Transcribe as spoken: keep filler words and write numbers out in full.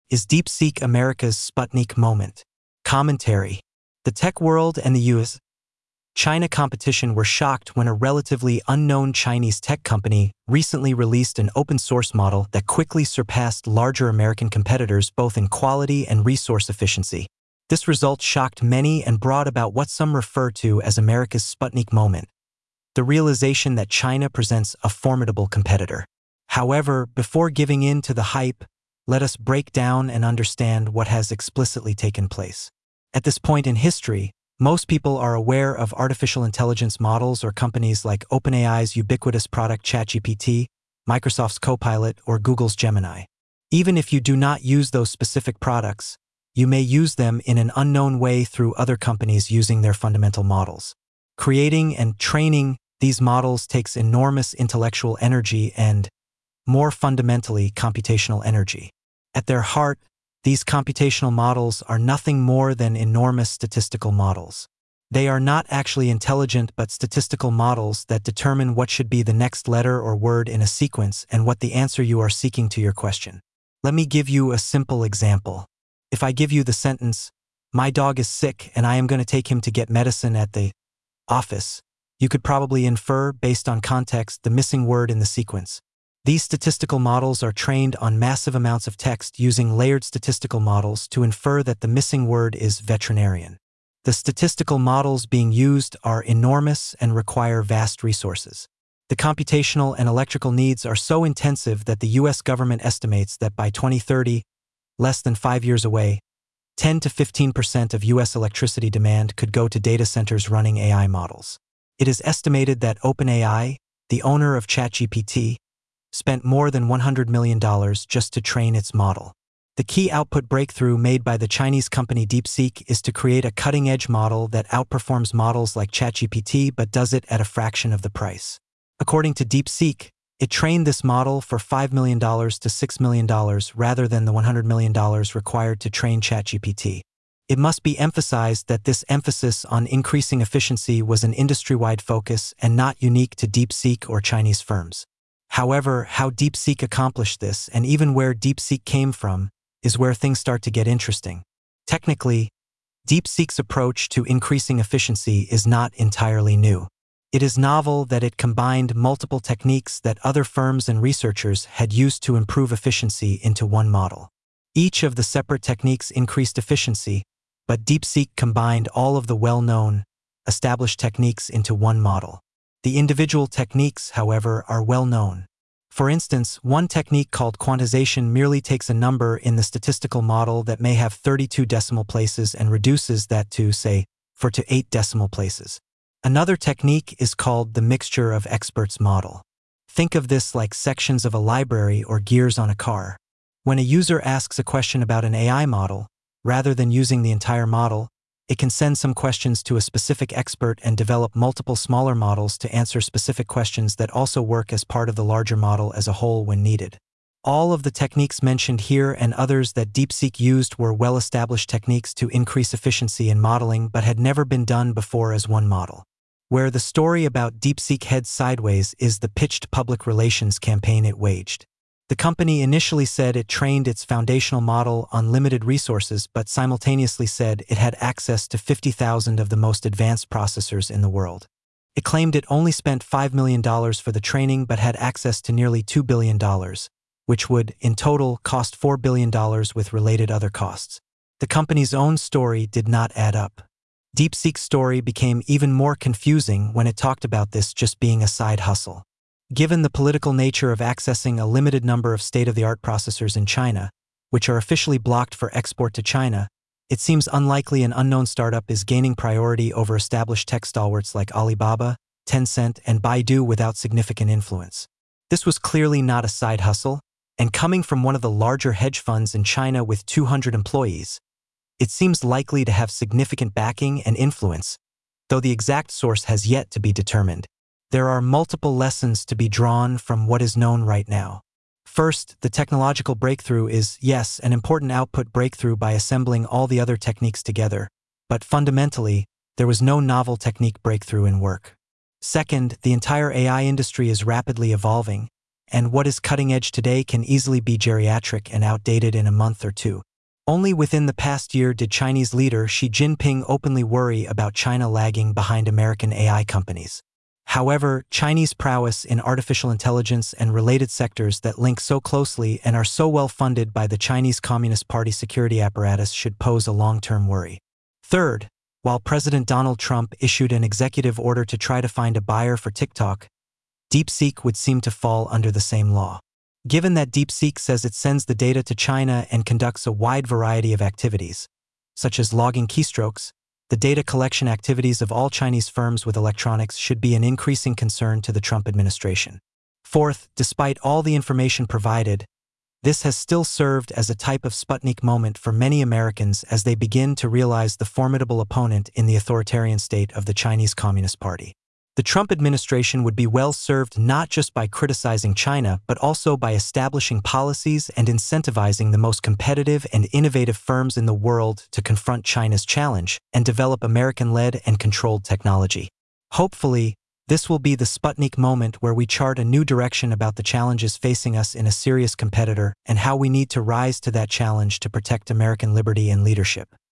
Is DeepSeek America's Sputnik moment? Commentary. The tech world and the U S China competition were shocked when a relatively unknown Chinese tech company recently released an open-source model that quickly surpassed larger American competitors both in quality and resource efficiency. This result shocked many and brought about what some refer to as America's Sputnik moment, the realization that China presents a formidable competitor. However, before giving in to the hype, let us break down and understand what has explicitly taken place. At this point in history, most people are aware of artificial intelligence models or companies like OpenAI's ubiquitous product ChatGPT, Microsoft's Copilot, or Google's Gemini. Even if you do not use those specific products, you may use them in an unknown way through other companies using their fundamental models. Creating and training these models takes enormous intellectual energy and, more fundamentally, computational energy. At their heart, these computational models are nothing more than enormous statistical models. They are not actually intelligent but statistical models that determine what should be the next letter or word in a sequence and what the answer you are seeking to your question. Let me give you a simple example. If I give you the sentence, "My dog is sick and I am going to take him to get medicine at the office," you could probably infer, based on context, the missing word in the sequence. These statistical models are trained on massive amounts of text using layered statistical models to infer that the missing word is veterinarian. The statistical models being used are enormous and require vast resources. The computational and electrical needs are so intensive that the U S government estimates that by twenty thirty, less than five years away, ten to fifteen percent of U S electricity demand could go to data centers running A I models. It is estimated that OpenAI, the owner of ChatGPT, spent more than one hundred million dollars just to train its model. The key output breakthrough made by the Chinese company DeepSeek is to create a cutting-edge model that outperforms models like ChatGPT but does it at a fraction of the price. According to DeepSeek, it trained this model for five million dollars to six million dollars rather than the one hundred million dollars required to train ChatGPT. It must be emphasized that this emphasis on increasing efficiency was an industry-wide focus and not unique to DeepSeek or Chinese firms. However, how DeepSeek accomplished this, and even where DeepSeek came from, is where things start to get interesting. Technically, DeepSeek's approach to increasing efficiency is not entirely new. It is novel that it combined multiple techniques that other firms and researchers had used to improve efficiency into one model. Each of the separate techniques increased efficiency, but DeepSeek combined all of the well-known, established techniques into one model. The individual techniques, however, are well known. For instance, one technique called quantization merely takes a number in the statistical model that may have thirty-two decimal places and reduces that to, say, four to eight decimal places. Another technique is called the mixture of experts model. Think of this like sections of a library or gears on a car. When a user asks a question about an A I model, rather than using the entire model, it can send some questions to a specific expert and develop multiple smaller models to answer specific questions that also work as part of the larger model as a whole when needed. All of the techniques mentioned here and others that DeepSeek used were well-established techniques to increase efficiency in modeling but had never been done before as one model. Where the story about DeepSeek heads sideways is the pitched public relations campaign it waged. The company initially said it trained its foundational model on limited resources but simultaneously said it had access to fifty thousand of the most advanced processors in the world. It claimed it only spent five million dollars for the training but had access to nearly two billion dollars, which would, in total, cost four billion dollars with related other costs. The company's own story did not add up. DeepSeek's story became even more confusing when it talked about this just being a side hustle. Given the political nature of accessing a limited number of state-of-the-art processors in China, which are officially blocked for export to China, it seems unlikely an unknown startup is gaining priority over established tech stalwarts like Alibaba, Tencent, and Baidu without significant influence. This was clearly not a side hustle, and coming from one of the larger hedge funds in China with two hundred employees, it seems likely to have significant backing and influence, though the exact source has yet to be determined. There are multiple lessons to be drawn from what is known right now. First, the technological breakthrough is, yes, an important output breakthrough by assembling all the other techniques together, but fundamentally, there was no novel technique breakthrough in work. Second, the entire A I industry is rapidly evolving, and what is cutting edge today can easily be geriatric and outdated in a month or two. Only within the past year did Chinese leader Xi Jinping openly worry about China lagging behind American A I companies. However, Chinese prowess in artificial intelligence and related sectors that link so closely and are so well funded by the Chinese Communist Party security apparatus should pose a long-term worry. Third, while President Donald Trump issued an executive order to try to find a buyer for TikTok, DeepSeek would seem to fall under the same law. Given that DeepSeek says it sends the data to China and conducts a wide variety of activities, such as logging keystrokes, the data collection activities of all Chinese firms with electronics should be an increasing concern to the Trump administration. Fourth, despite all the information provided, this has still served as a type of Sputnik moment for many Americans as they begin to realize the formidable opponent in the authoritarian state of the Chinese Communist Party. The Trump administration would be well served not just by criticizing China, but also by establishing policies and incentivizing the most competitive and innovative firms in the world to confront China's challenge and develop American-led and controlled technology. Hopefully, this will be the Sputnik moment where we chart a new direction about the challenges facing us in a serious competitor and how we need to rise to that challenge to protect American liberty and leadership.